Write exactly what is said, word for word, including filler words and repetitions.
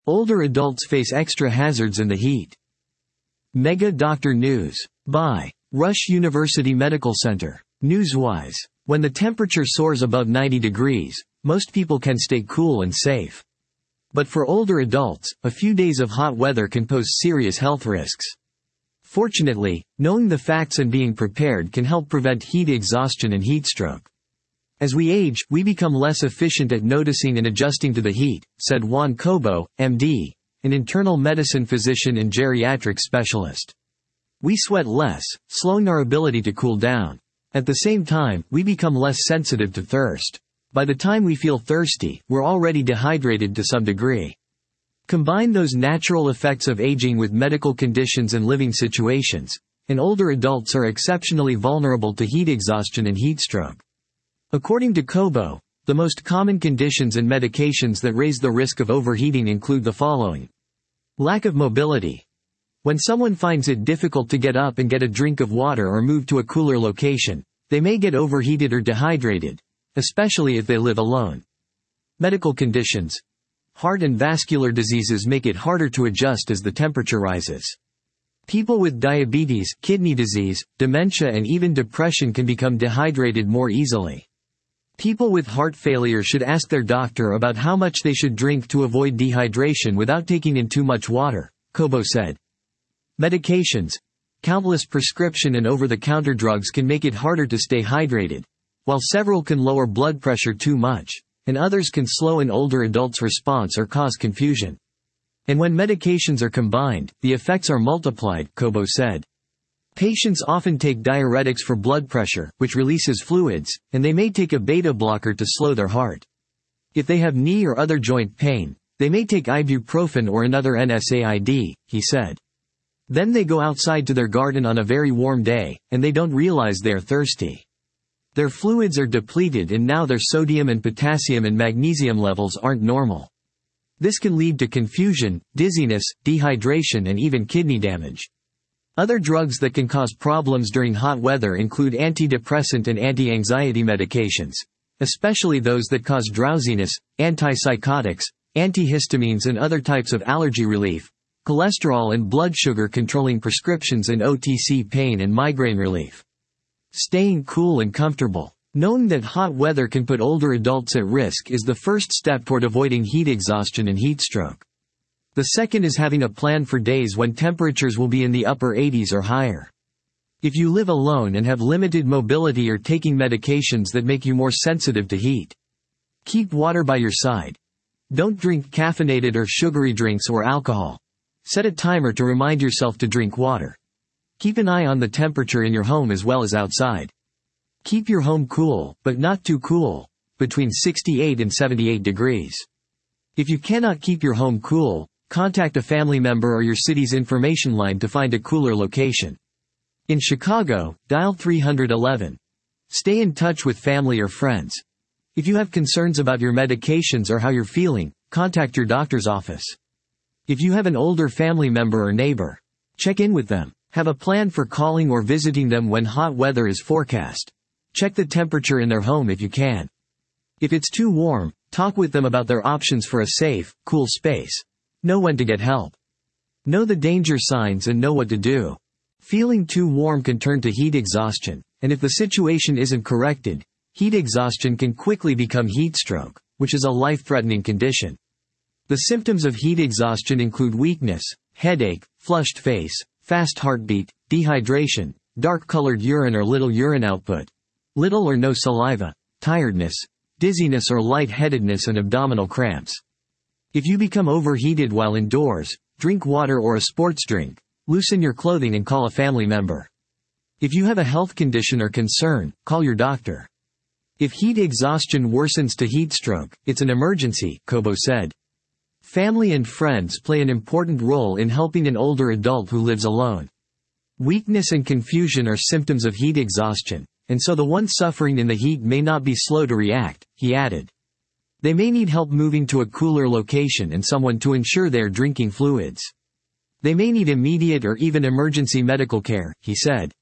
Older adults face extra hazards in the heat. Mega Doctor News. By Rush University Medical Center. Newswise. When the temperature soars above ninety degrees, most people can stay cool and safe. But for older adults, a few days of hot weather can pose serious health risks. Fortunately, knowing the facts and being prepared can help prevent heat exhaustion and heat stroke. As we age, we become less efficient at noticing and adjusting to the heat, said Juan Cobo, M D, an internal medicine physician and geriatric specialist. We sweat less, slowing our ability to cool down. At the same time, we become less sensitive to thirst. By the time we feel thirsty, we're already dehydrated to some degree. Combine those natural effects of aging with medical conditions and living situations, and older adults are exceptionally vulnerable to heat exhaustion and heat stroke. According to Cobo, the most common conditions and medications that raise the risk of overheating include the following. Lack of mobility. When someone finds it difficult to get up and get a drink of water or move to a cooler location, they may get overheated or dehydrated, especially if they live alone. Medical conditions. Heart and vascular diseases make it harder to adjust as the temperature rises. People with diabetes, kidney disease, dementia and even depression can become dehydrated more easily. People with heart failure should ask their doctor about how much they should drink to avoid dehydration without taking in too much water, Cobo said. Medications. Countless prescription and over-the-counter drugs can make it harder to stay hydrated, while several can lower blood pressure too much, and others can slow an older adult's response or cause confusion. And when medications are combined, the effects are multiplied, Cobo said. Patients often take diuretics for blood pressure, which releases fluids, and they may take a beta blocker to slow their heart. If they have knee or other joint pain, they may take ibuprofen or another N SAID, he said. Then they go outside to their garden on a very warm day, and they don't realize they are thirsty. Their fluids are depleted and now their sodium and potassium and magnesium levels aren't normal. This can lead to confusion, dizziness, dehydration and even kidney damage. Other drugs that can cause problems during hot weather include antidepressant and anti-anxiety medications, especially those that cause drowsiness, antipsychotics, antihistamines and other types of allergy relief, cholesterol and blood sugar controlling prescriptions and O T C pain and migraine relief. Staying cool and comfortable. Knowing that hot weather can put older adults at risk is the first step toward avoiding heat exhaustion and heat stroke. The second is having a plan for days when temperatures will be in the upper eighties or higher. If you live alone and have limited mobility or taking medications that make you more sensitive to heat, keep water by your side. Don't drink caffeinated or sugary drinks or alcohol. Set a timer to remind yourself to drink water. Keep an eye on the temperature in your home as well as outside. Keep your home cool, but not too cool, between sixty-eight and seventy-eight degrees. If you cannot keep your home cool, contact a family member or your city's information line to find a cooler location. In Chicago, dial three one one. Stay in touch with family or friends. If you have concerns about your medications or how you're feeling, contact your doctor's office. If you have an older family member or neighbor, check in with them. Have a plan for calling or visiting them when hot weather is forecast. Check the temperature in their home if you can. If it's too warm, talk with them about their options for a safe, cool space. Know when to get help. Know the danger signs and know what to do. Feeling too warm can turn to heat exhaustion, and if the situation isn't corrected, heat exhaustion can quickly become heat stroke, which is a life-threatening condition. The symptoms of heat exhaustion include weakness, headache, flushed face, fast heartbeat, dehydration, dark-colored urine or little urine output, little or no saliva, tiredness, dizziness or lightheadedness and abdominal cramps. If you become overheated while indoors, drink water or a sports drink, loosen your clothing and call a family member. If you have a health condition or concern, call your doctor. If heat exhaustion worsens to heat stroke, it's an emergency, Cobo said. Family and friends play an important role in helping an older adult who lives alone. Weakness and confusion are symptoms of heat exhaustion, and so the one suffering in the heat may not be slow to react, he added. They may need help moving to a cooler location and someone to ensure they are drinking fluids. They may need immediate or even emergency medical care, he said.